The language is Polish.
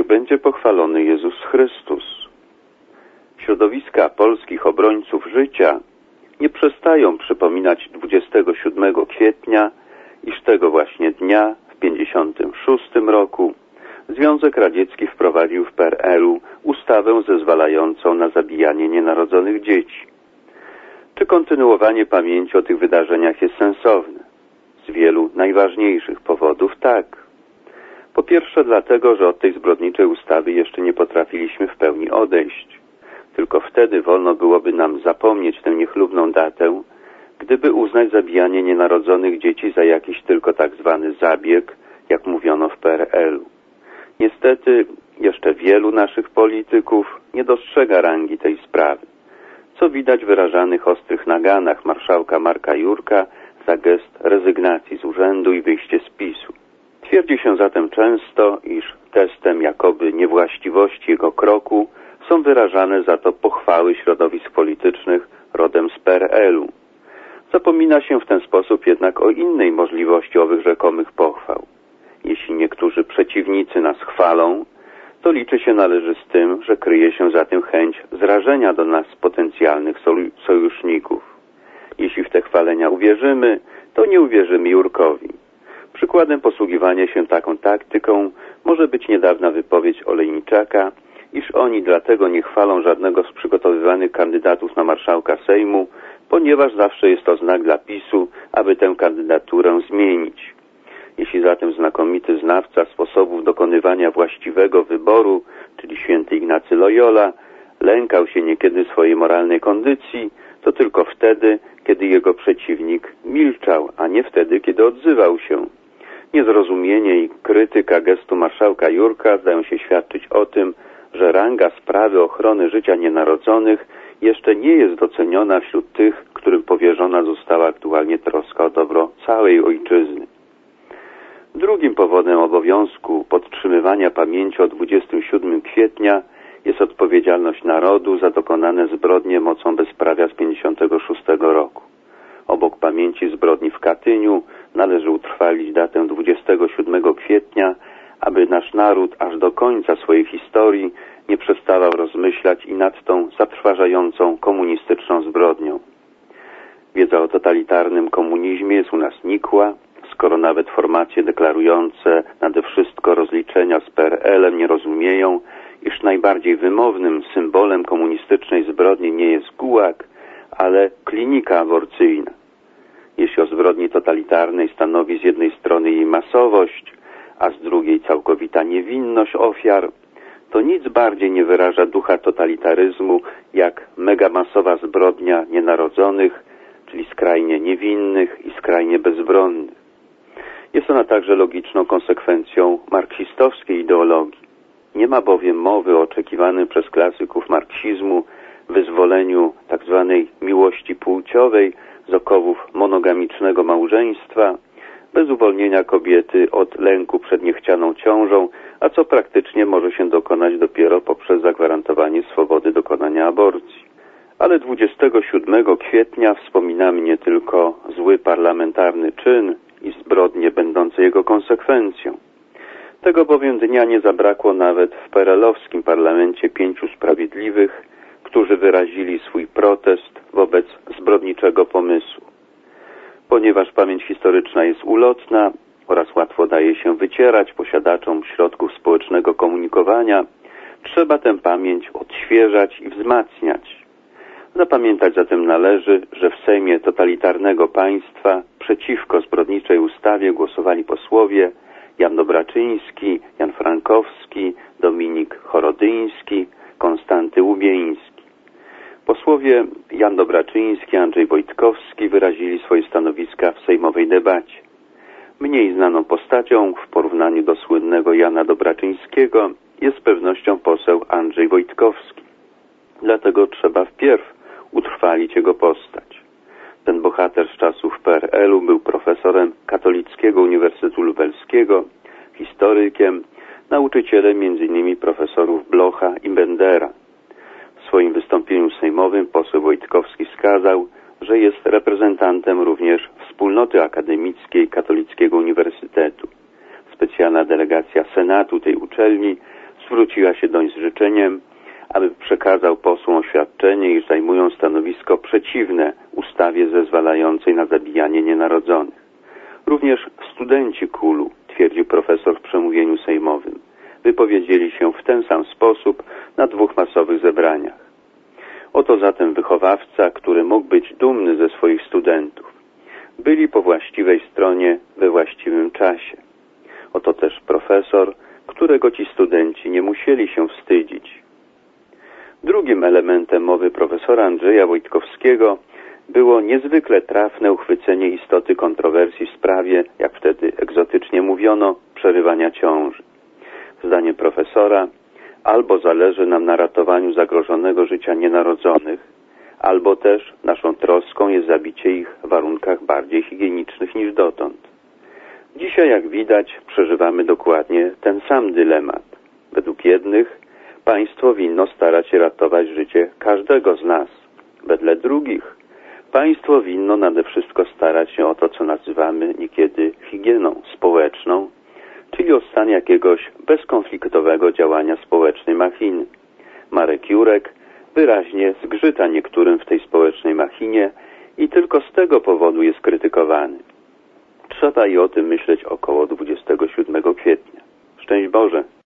Niech będzie pochwalony Jezus Chrystus. Środowiska polskich obrońców życia nie przestają przypominać 27 kwietnia, iż tego właśnie dnia w 1956 roku Związek Radziecki wprowadził w PRL-u ustawę zezwalającą na zabijanie nienarodzonych dzieci. Czy kontynuowanie pamięci o tych wydarzeniach jest sensowne? Z wielu najważniejszych powodów tak. Po pierwsze dlatego, że od tej zbrodniczej ustawy jeszcze nie potrafiliśmy w pełni odejść. Tylko wtedy wolno byłoby nam zapomnieć tę niechlubną datę, gdyby uznać zabijanie nienarodzonych dzieci za jakiś tylko tak zwany zabieg, jak mówiono w PRL-u. Niestety jeszcze wielu naszych polityków nie dostrzega rangi tej sprawy, co widać w wyrażanych ostrych naganach marszałka Marka Jurka za gest rezygnacji z urzędu i wyjście z PiS-u. Twierdzi się zatem często, iż testem jakoby niewłaściwości jego kroku są wyrażane za to pochwały środowisk politycznych rodem z PRL-u. Zapomina się w ten sposób jednak o innej możliwości owych rzekomych pochwał. Jeśli niektórzy przeciwnicy nas chwalą, to liczy się należy z tym, że kryje się za tym chęć zrażenia do nas potencjalnych sojuszników. Jeśli w te chwalenia uwierzymy, to nie uwierzymy Jurkowi. Przykładem posługiwania się taką taktyką może być niedawna wypowiedź Olejniczaka, iż oni dlatego nie chwalą żadnego z przygotowywanych kandydatów na marszałka Sejmu, ponieważ zawsze jest to znak dla PiS-u, aby tę kandydaturę zmienić. Jeśli zatem znakomity znawca sposobów dokonywania właściwego wyboru, czyli święty Ignacy Loyola, lękał się niekiedy swojej moralnej kondycji, to tylko wtedy, kiedy jego przeciwnik milczał, a nie wtedy, kiedy odzywał się. Niezrozumienie i krytyka gestu marszałka Jurka zdają się świadczyć o tym, że ranga sprawy ochrony życia nienarodzonych jeszcze nie jest doceniona wśród tych, którym powierzona została aktualnie troska o dobro całej ojczyzny. Drugim powodem obowiązku podtrzymywania pamięci o 27 kwietnia jest odpowiedzialność narodu za dokonane zbrodnie mocą bezprawia z 1956 roku. Obok pamięci zbrodni w Katyniu należy utrwalić datę 27 kwietnia, aby nasz naród aż do końca swojej historii nie przestawał rozmyślać i nad tą zatrważającą komunistyczną zbrodnią. Wiedza o totalitarnym komunizmie jest u nas nikła, skoro nawet formacje deklarujące nade wszystko rozliczenia z PRL-em nie rozumieją, iż najbardziej wymownym symbolem komunistycznej zbrodni nie jest gułag, ale klinika aborcyjna. Jeśli o zbrodni totalitarnej stanowi z jednej strony jej masowość, a z drugiej całkowita niewinność ofiar, to nic bardziej nie wyraża ducha totalitaryzmu jak megamasowa zbrodnia nienarodzonych, czyli skrajnie niewinnych i skrajnie bezbronnych. Jest ona także logiczną konsekwencją marksistowskiej ideologii. Nie ma bowiem mowy o oczekiwanym przez klasyków marksizmu wyzwoleniu tzw. miłości płciowej z okowów monogamicznego małżeństwa, bez uwolnienia kobiety od lęku przed niechcianą ciążą, a co praktycznie może się dokonać dopiero poprzez zagwarantowanie swobody dokonania aborcji. Ale 27 kwietnia wspominamy nie tylko zły parlamentarny czyn i zbrodnie będące jego konsekwencją. Tego bowiem dnia nie zabrakło nawet w PRL-owskim parlamencie 5 sprawiedliwych, którzy wyrazili swój protest wobec zbrodniczego pomysłu. Ponieważ pamięć historyczna jest ulotna oraz łatwo daje się wycierać posiadaczom środków społecznego komunikowania, trzeba tę pamięć odświeżać i wzmacniać. Zapamiętać zatem należy, że w Sejmie totalitarnego państwa przeciwko zbrodniczej ustawie głosowali posłowie Jan Dobraczyński, Jan Frankowski, Dominik Chorodyński, Konstanty Łubieński. Posłowie Jan Dobraczyński, Andrzej Wojtkowski wyrazili swoje stanowiska w sejmowej debacie. Mniej znaną postacią w porównaniu do słynnego Jana Dobraczyńskiego jest z pewnością poseł Andrzej Wojtkowski. Dlatego trzeba wpierw utrwalić jego postać. Ten bohater z czasów PRL-u był profesorem Katolickiego Uniwersytetu Lubelskiego, historykiem, nauczycielem m.in. profesorów Blocha i Bendera. W swoim wystąpieniu sejmowym poseł Wojtkowski wskazał, że jest reprezentantem również wspólnoty akademickiej Katolickiego Uniwersytetu. Specjalna delegacja Senatu tej uczelni zwróciła się doń z życzeniem, aby przekazał posłom oświadczenie, iż zajmują stanowisko przeciwne ustawie zezwalającej na zabijanie nienarodzonych. Również studenci KUL-u, twierdził profesor w przemówieniu sejmowym, wypowiedzieli się w ten sam sposób na 2 masowych zebraniach. Oto zatem wychowawca, który mógł być dumny ze swoich studentów. Byli po właściwej stronie we właściwym czasie. Oto też profesor, którego ci studenci nie musieli się wstydzić. Drugim elementem mowy profesora Andrzeja Wojtkowskiego było niezwykle trafne uchwycenie istoty kontrowersji w sprawie, jak wtedy egzotycznie mówiono, przerywania ciąży. Zdaniem profesora, albo zależy nam na ratowaniu zagrożonego życia nienarodzonych, albo też naszą troską jest zabicie ich w warunkach bardziej higienicznych niż dotąd. Dzisiaj, jak widać, przeżywamy dokładnie ten sam dylemat. Według jednych państwo winno starać się ratować życie każdego z nas. Wedle drugich państwo winno nade wszystko starać się o to, co nazywamy niekiedy higieną społeczną, czyli o stan jakiegoś bezkonfliktowego działania społecznej machiny. Marek Jurek wyraźnie zgrzyta niektórym w tej społecznej machinie i tylko z tego powodu jest krytykowany. Trzeba i o tym myśleć około 27 kwietnia. Szczęść Boże!